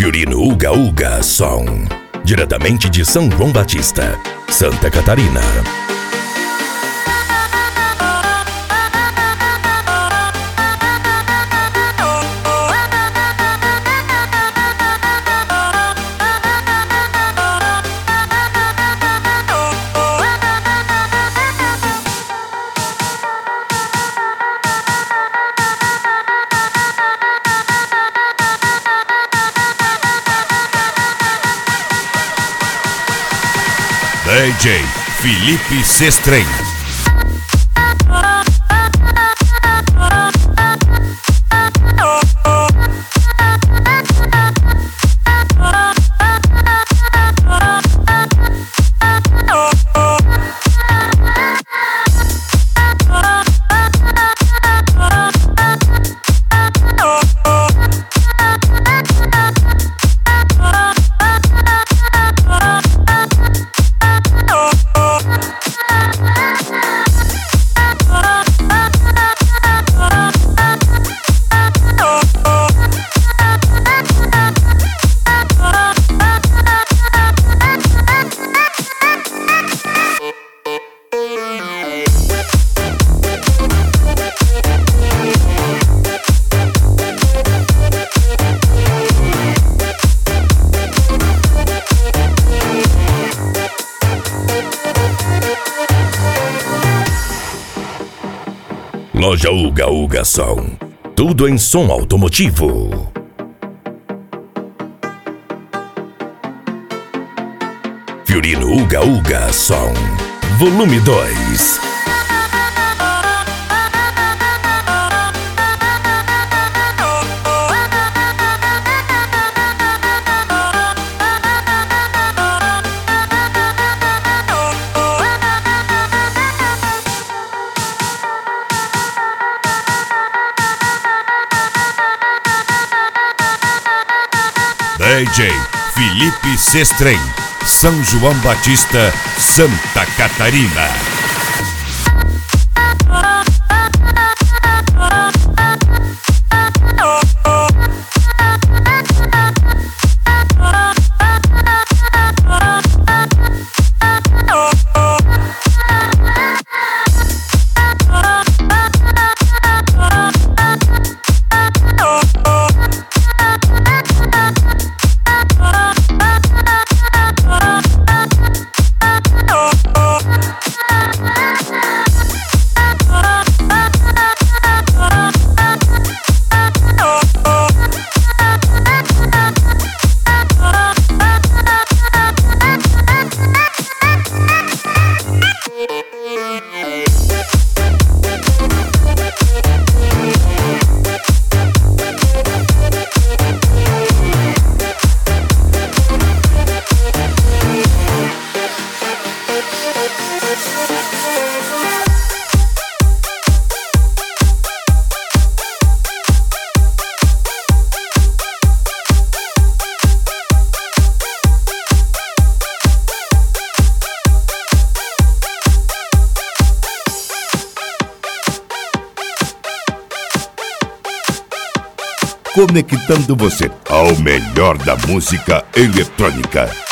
Fiorino Uga Uga Song, diretamente de São João Batista, Santa Catarina. DJ Felipe Sestrem. Loja Uga Uga Som, tudo em som automotivo. Fiorino Uga Uga Som, volume 2. DJ Felipe Sestrem, São João Batista, Santa Catarina. Conectando você ao melhor da música eletrônica.